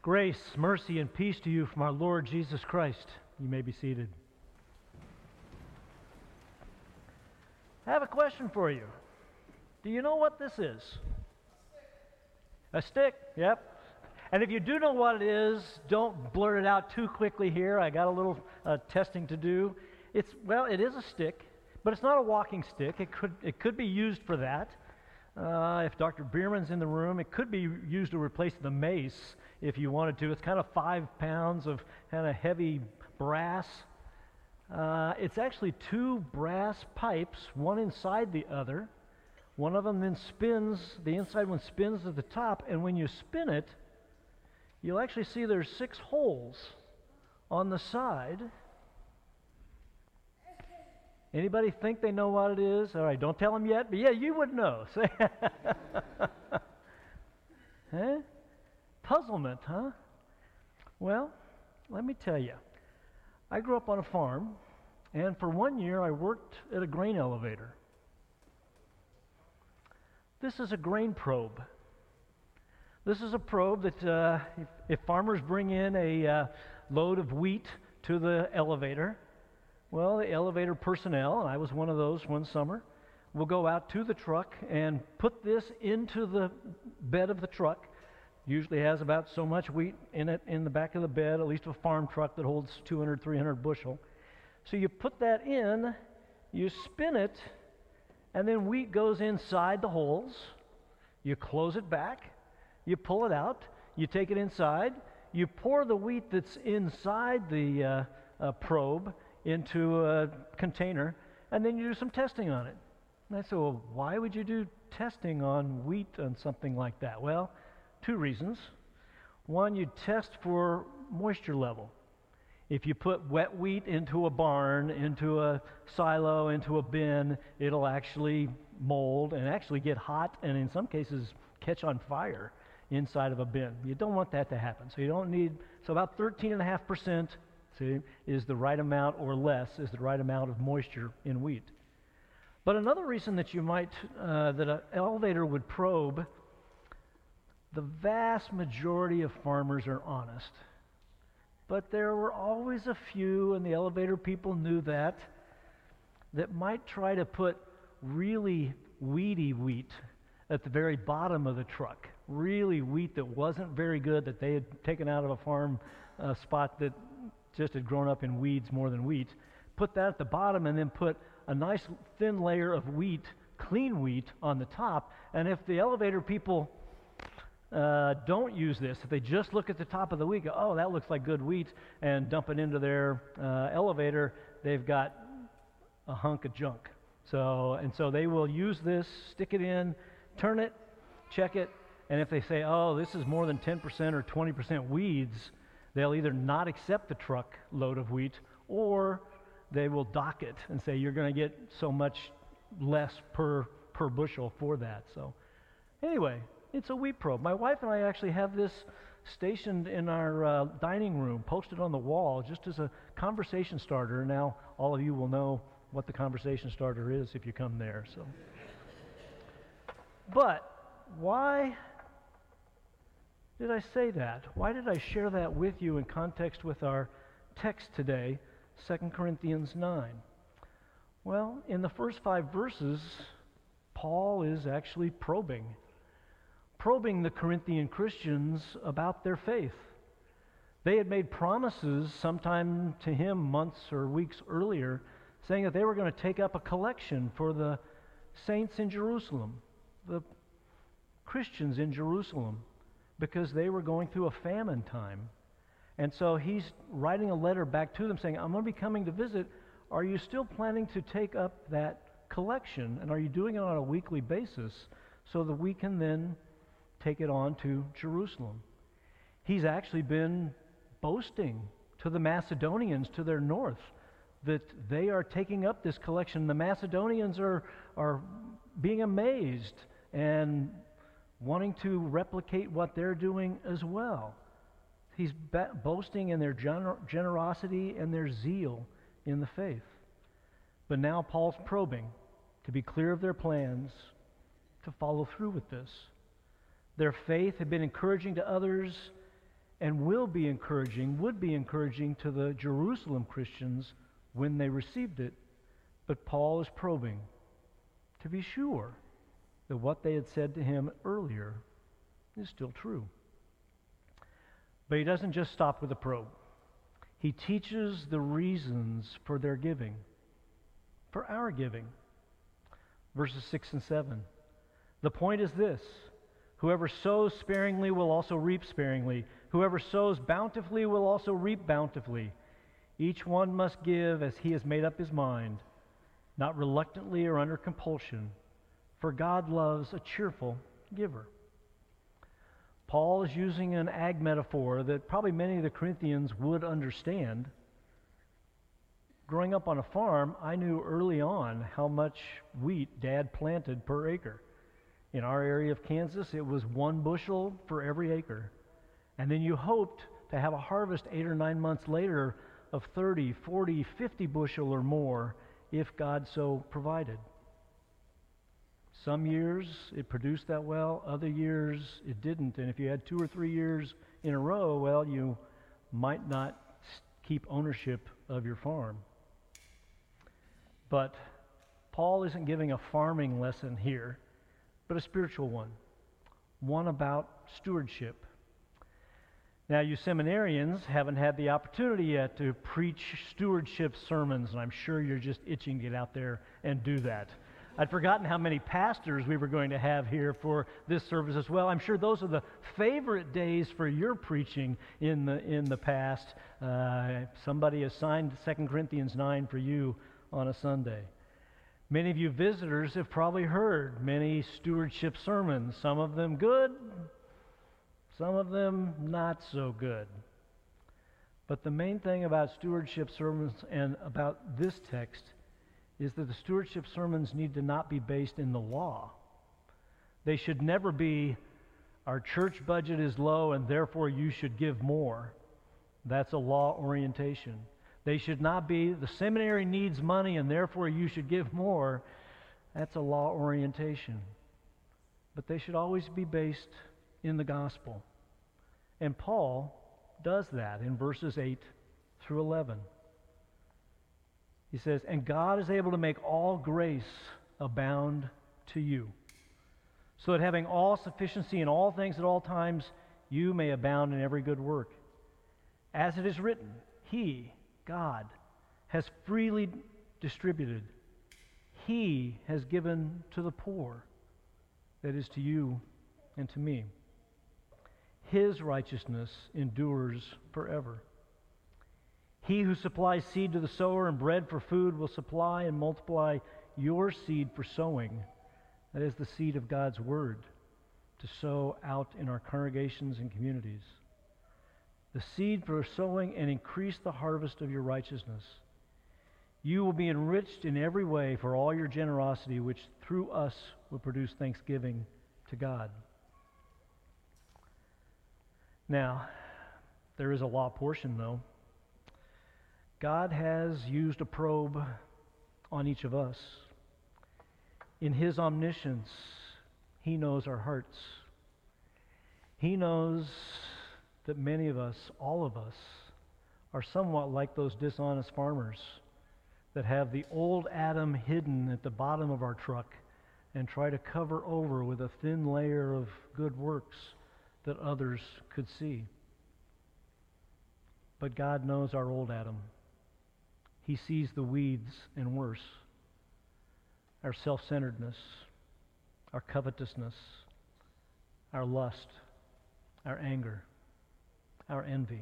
Grace, mercy, and peace to you from our Lord Jesus Christ. You may be seated. I have a question for you. Do you know what this is? A stick, yep. And if you do know what it is, don't blurt it out too quickly here. I got a little testing to do. It is a stick, but it's not a walking stick. It could be used for that. If Dr. Bierman's in the room, it could be used to replace the mace if you wanted to. It's kind of 5 pounds of kind of heavy brass. It's actually 2 brass pipes, one inside the other. One of them then spins, the inside one spins at the top, and when you spin it, you'll actually see there's 6 holes on the side. Anybody think they know what it is? All right, don't tell them yet, but yeah, you would know. Huh? Puzzlement, huh? Well, let me tell you. I grew up on a farm, and for 1 year I worked at a grain elevator. This is a grain probe. This is a probe that if farmers bring in a load of wheat to the elevator, well, the elevator personnel, and I was one of those one summer, will go out to the truck and put this into the bed of the truck. Usually has about so much wheat in it in the back of the bed, at least a farm truck that holds 200, 300 bushel. So you put that in, you spin it, and then wheat goes inside the holes. You close it back, you pull it out, you take it inside, you pour the wheat that's inside the probe into a container, and then you do some testing on it. And I said, well, why would you do testing on wheat on something like that? Well, 2 reasons. One, you test for moisture level. If you put wet wheat into a barn, into a silo, into a bin, it'll actually mold and actually get hot and in some cases catch on fire inside of a bin. You don't want that to happen. So you don't need, so about 13.5% is the right amount or less is the right amount of moisture in wheat. But another reason that you might, that an elevator would probe, the vast majority of farmers are honest. But there were always a few, and the elevator people knew that might try to put really weedy wheat at the very bottom of the truck. Really wheat that wasn't very good, that they had taken out of a farm spot that just had grown up in weeds more than wheat. Put that at the bottom and then put a nice thin layer of wheat, clean wheat, on the top. And if the elevator people don't use this, if they just look at the top of the wheat, go, oh, that looks like good wheat, and dump it into their elevator, they've got a hunk of junk. So they will use this, stick it in, turn it, check it, and if they say, oh, this is more than 10% or 20% weeds, they'll either not accept the truck load of wheat, or they will dock it and say you're going to get so much less per bushel for that. So anyway, it's a wheat probe. My wife and I actually have this stationed in our dining room, posted on the wall, just as a conversation starter. Now all of you will know what the conversation starter is if you come there. So, but why did I say that? Why did I share that with you in context with our text today, 2 Corinthians 9? Well, in the first 5 verses, Paul is actually probing the Corinthian Christians about their faith. They had made promises sometime to him months or weeks earlier, saying that they were going to take up a collection for the saints in Jerusalem, the Christians in Jerusalem, because they were going through a famine time. And so he's writing a letter back to them saying, I'm going to be coming to visit. Are you still planning to take up that collection? And are you doing it on a weekly basis so that we can then take it on to Jerusalem? He's actually been boasting to the Macedonians to their north that they are taking up this collection. The Macedonians are being amazed and wanting to replicate what they're doing as well. He's boasting in their generosity and their zeal in the faith. But now Paul's probing to be clear of their plans to follow through with this. Their faith had been encouraging to others, and would be encouraging to the Jerusalem Christians when they received it. But Paul is probing to be sure that what they had said to him earlier is still true. But he doesn't just stop with a probe. He teaches the reasons for their giving, for our giving. Verses 6 and 7. The point is this: whoever sows sparingly will also reap sparingly. Whoever sows bountifully will also reap bountifully. Each one must give as he has made up his mind, not reluctantly or under compulsion, for God loves a cheerful giver. Paul is using an ag metaphor that probably many of the Corinthians would understand. Growing up on a farm, I knew early on how much wheat Dad planted per acre. In our area of Kansas, it was 1 bushel for every acre. And then you hoped to have a harvest 8 or 9 months later of 30, 40, 50 bushel or more if God so provided. Some years it produced that well, other years it didn't. And if you had 2 or 3 years in a row, well, you might not keep ownership of your farm. But Paul isn't giving a farming lesson here, but a spiritual one about stewardship. Now, you seminarians haven't had the opportunity yet to preach stewardship sermons, and I'm sure you're just itching to get out there and do that. I'd forgotten how many pastors we were going to have here for this service as well. I'm sure those are the favorite days for your preaching in the past. Somebody assigned 2 Corinthians 9 for you on a Sunday. Many of you visitors have probably heard many stewardship sermons, some of them good, some of them not so good. But the main thing about stewardship sermons and about this text is that the stewardship sermons need to not be based in the law. They should never be, our church budget is low and therefore you should give more. That's a law orientation. They should not be, the seminary needs money and therefore you should give more. That's a law orientation. But they should always be based in the gospel. And Paul does that in verses 8 through 11. He says, and God is able to make all grace abound to you, so that having all sufficiency in all things at all times, you may abound in every good work. As it is written, He, God, has freely distributed. He has given to the poor, that is to you and to me. His righteousness endures forever. He who supplies seed to the sower and bread for food will supply and multiply your seed for sowing. That is the seed of God's word, to sow out in our congregations and communities. The seed for sowing and increase the harvest of your righteousness. You will be enriched in every way for all your generosity, which through us will produce thanksgiving to God. Now, there is a law portion, though. God has used a probe on each of us. In His omniscience, He knows our hearts. He knows that many of us, all of us, are somewhat like those dishonest farmers that have the old Adam hidden at the bottom of our truck and try to cover over with a thin layer of good works that others could see. But God knows our old Adam. He sees the weeds and worse, our self-centeredness, our covetousness, our lust, our anger, our envy.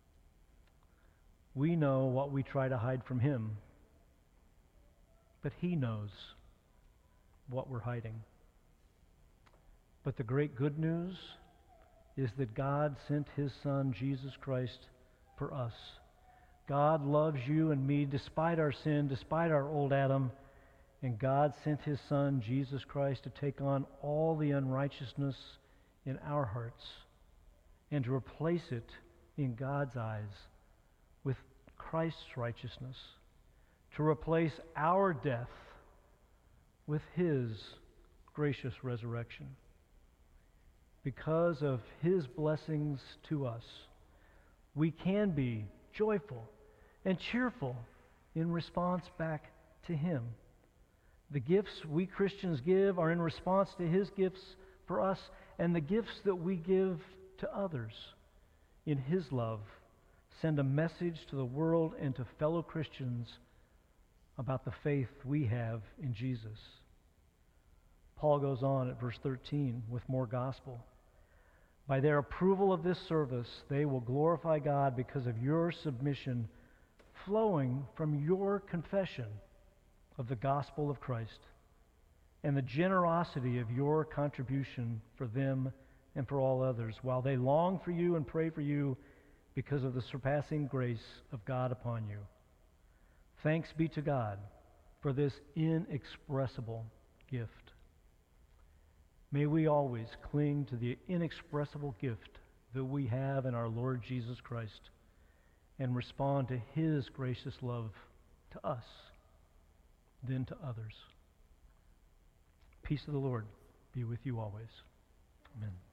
We know what we try to hide from Him, but He knows what we're hiding. But the great good news is that God sent His Son, Jesus Christ, for us. God loves you and me despite our sin, despite our old Adam, and God sent His Son, Jesus Christ, to take on all the unrighteousness in our hearts and to replace it in God's eyes with Christ's righteousness, to replace our death with His gracious resurrection. Because of His blessings to us, we can be joyful and cheerful in response back to Him. The gifts we Christians give are in response to His gifts for us, and the gifts that we give to others in His love send a message to the world and to fellow Christians about the faith we have in Jesus. Paul goes on at verse 13 with more gospel. By their approval of this service, they will glorify God because of your submission flowing from your confession of the gospel of Christ and the generosity of your contribution for them and for all others, while they long for you and pray for you because of the surpassing grace of God upon you. Thanks be to God for this inexpressible gift. May we always cling to the inexpressible gift that we have in our Lord Jesus Christ and respond to His gracious love to us, then to others. Peace of the Lord be with you always. Amen.